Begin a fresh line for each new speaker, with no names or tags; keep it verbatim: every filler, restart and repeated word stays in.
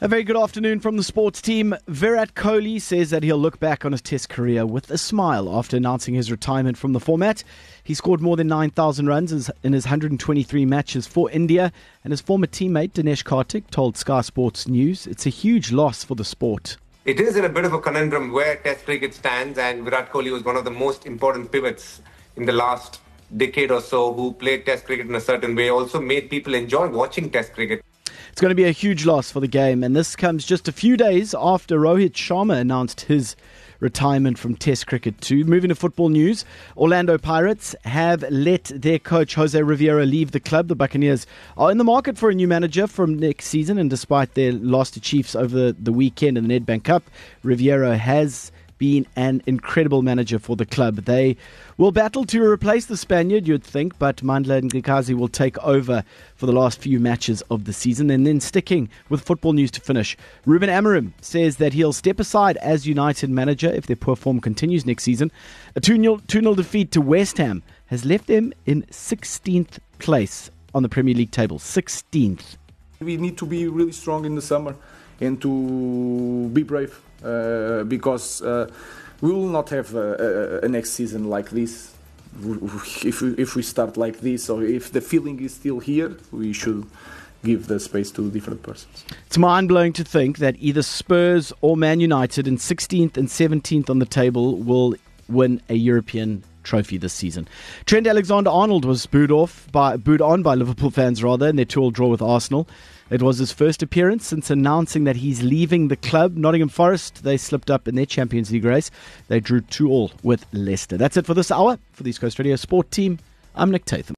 A very good afternoon from the sports team. Virat Kohli says that he'll look back on his Test career with a smile after announcing his retirement from the format. He scored more than nine thousand runs in his one hundred twenty-three matches for India, and his former teammate Dinesh Karthik told Sky Sports News it's a huge loss for the sport.
It is in a bit of a conundrum where Test cricket stands, and Virat Kohli was one of the most important pivots in the last decade or so who played Test cricket in a certain way, also made people enjoy watching Test cricket.
It's going to be a huge loss for the game, and this comes just a few days after Rohit Sharma announced his retirement from Test cricket too. Moving to football news, Orlando Pirates have let their coach Jose Riviera leave the club. The Buccaneers are in the market for a new manager from next season, and despite their loss to Chiefs over the weekend in the Nedbank Cup, Riviera has been an incredible manager for the club. They will battle to replace the Spaniard, you'd think, but Mandla Ngikazi will take over for the last few matches of the season. And then sticking with football news to finish, Ruben Amorim says that he'll step aside as United manager if their poor form continues next season. A two nil defeat to West Ham has left them in sixteenth place on the Premier League table. sixteenth.
We need to be really strong in the summer and to be brave. Uh, because uh, we will not have a, a, a next season like this. If we, if we start like this, or if the feeling is still here, we should give the space to different persons.
It's mind-blowing to think that either Spurs or Man United in sixteenth and seventeenth on the table will win a European trophy this season. Trent Alexander-Arnold was booed off by booed on by Liverpool fans rather in their two-all draw with Arsenal. It was his first appearance since announcing that he's leaving the club. Nottingham Forest, they slipped up in their Champions League race. They drew two all with Leicester. That's it for this hour. For the East Coast Radio Sport Team, I'm Nick Tatham.